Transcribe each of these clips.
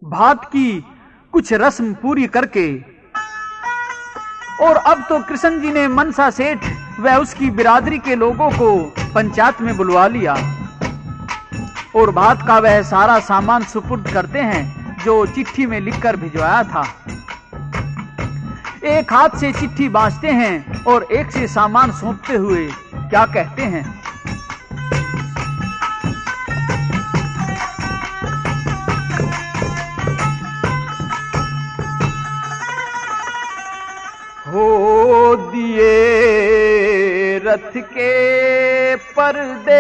भात की कुछ रस्म पूरी करके। और अब तो कृष्ण जी ने मनसा सेठ व उसकी बिरादरी के लोगों को पंचायत में बुलवा लिया और भात का वह सारा सामान सुपुर्द करते हैं जो चिट्ठी में लिखकर भिजवाया था। एक हाथ से चिट्ठी बांचते हैं और एक से सामान सौंपते हुए क्या कहते हैं। हो दिए रथ के पर्दे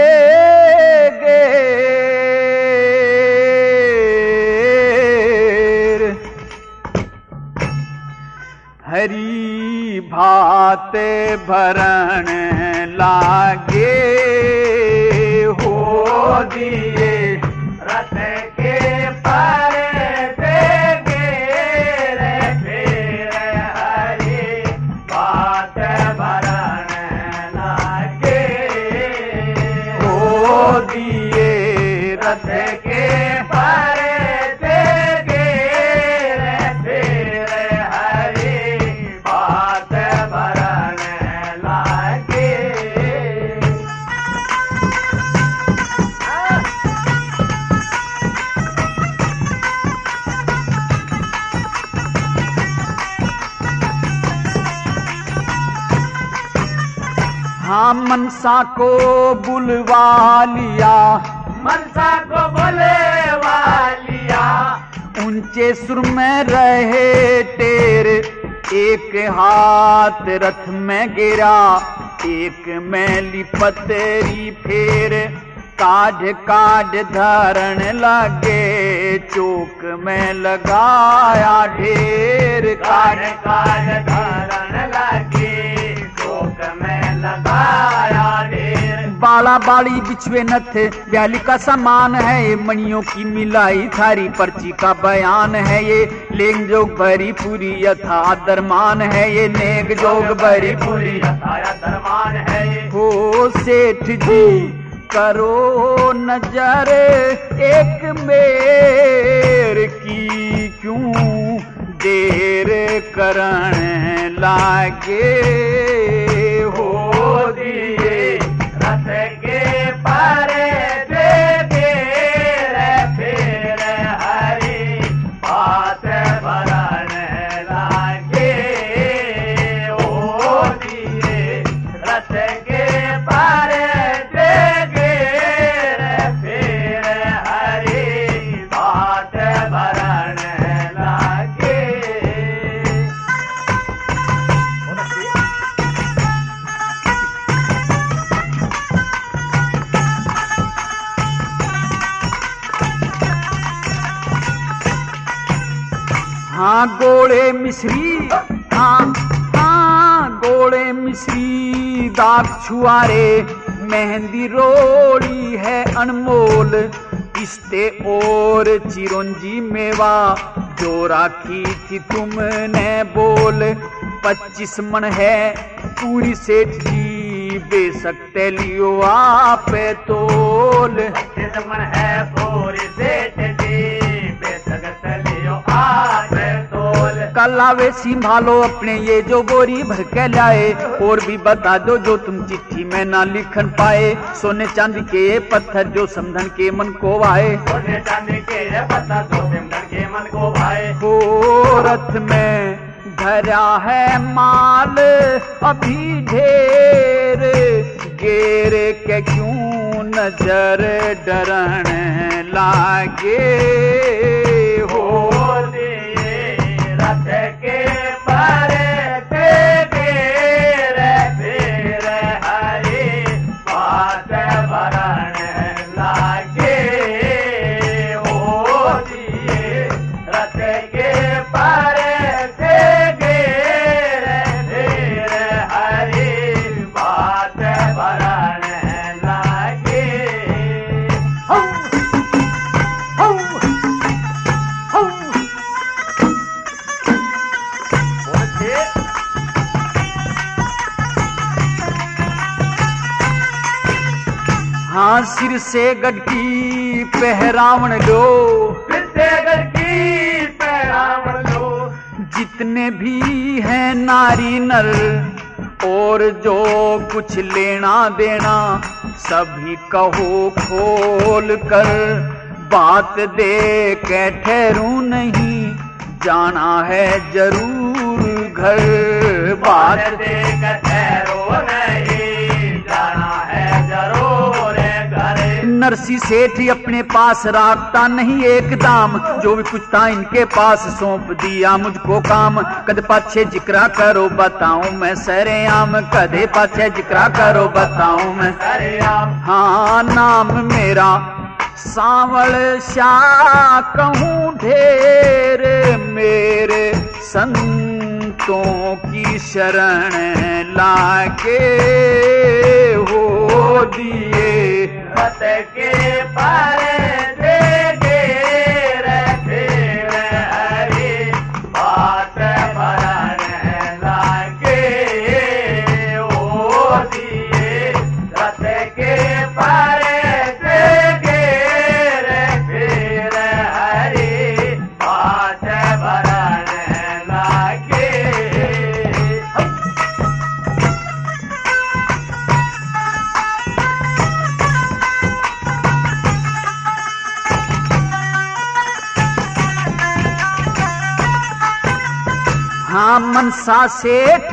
गे हरी भात भरण लागे। हो दिए रथ के पर्दे गे फिर हरी भात भरण लागे। हो दिए रथ के हाँ मनसा को बुलवा लिया, मनसा को बुलवा लिया। ऊंचे सुर में रहे टेर, एक हाथ रथ में गिरा, एक में लिपतरी फेर। काढ़ काढ़ धरण लगे, चौक में लगाया ढेर। काढ़ काढ़ धरण लगे, चौक में लगाया ढेर। बाला बाड़ी बिछवे नथ ब्याली का सामान है ये, मणियों की मिलाई थारी पर्ची का बयान है ये। लेंग जोग भरी पूरी यथा दरमान है ये, नेग जोग भरी पूरी यथा दरमान है ये। हो सेठ जी करो नजर एक मेर की, क्यों देर करण लागे। हो दिए रथ के पर्दे फिर हरी भात भरण लागे। हो दिए रथ के पर्दे फिर हरी भात भरण लागे। हाँ गोड़े मिश्री, हाँ गोड़े मिश्री दाग छुआरे, मेहंदी रोड़ी है अनमोल। पिस्ते और चिरंजी मेवा जो राखी थी तुमने बोल। 25 मन है पूरी सेठ जी, बेसकते लियो आप तोल। 25 मन है पूरी सेठ जी, बेसकते लियो आप तोल। कल आवे संभालो अपने ये जो बोरी भर के लाए, और भी बता दो जो तुम चिट्ठी में ना लिखन पाए। सोने चांदी के ये पत्थर जो समधन के मन को भाए, सोने चांदी के ये पत्थर जो समधन के मन को भाए। हो रथ में भरा है माल अभी ढेर, गेर के क्यों नजर डरण लागे। हो दिए रथ के पर्दे फिर हरी भात भरण लागे। हो दिए रथ के पर्दे फिर हरी भात भरण लागे। हाँ सिर से गढ़की पहरावण लो, सिर से गढ़की जितने भी हैं नारी नर और जो कुछ लेना देना सभी कहो खोल कर, बात दे के ठहरूं नहीं जाना है जरूर घर, बात दे के ठहरूं नहीं जाना है जरूर घर। नरसी सेठ अपने पास रखता नहीं एक दाम, जो भी कुछ था इनके पास सौंप दिया मुझको काम। कद पाछे जिक्रा करो बताऊं मैं सरेआम, कदे पाछे जिक्रा करो बताऊं मैं सरेआम। हाँ नाम मेरा सांवल शाह कहूँ ढेर, मेरे संतों की शरण लाके हो दिए, रत के पर देगे रखे हरी बात भरने लागे हो दिए, रत के पर देगे रखे हरी बात भरने लागे। हाँ मनसा सेठ,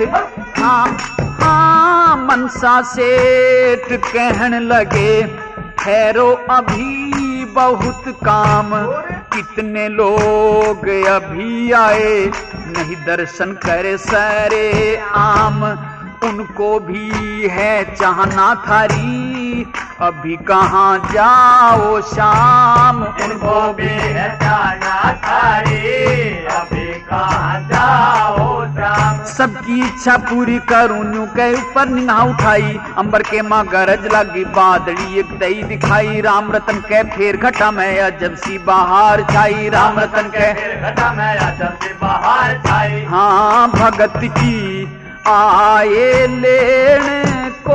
हाँ मनसा सेठ कहन लगे ठहरो अभी बहुत काम, कितने लोग अभी आए नहीं दर्शन करे सरे आम, उनको भी है चाहना थारी अभी कहाँ जाओ शाम, उनको भी है जाना थारी अभी कहाँ जाओ शाम। सबकी इच्छा पूरी करूं न्यू के ऊपर निगाह उठाई, अंबर के माँ गरज लगी बादली एक दई दिखाई, राम रतन के फेर घटा में अजब सी बाहर छाई, राम रतन के घटा में अजब सी बाहर छाई। हाँ भगत की आए लेने को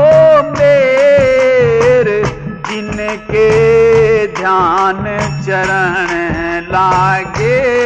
मेर, जिनके ध्यान चरण लागे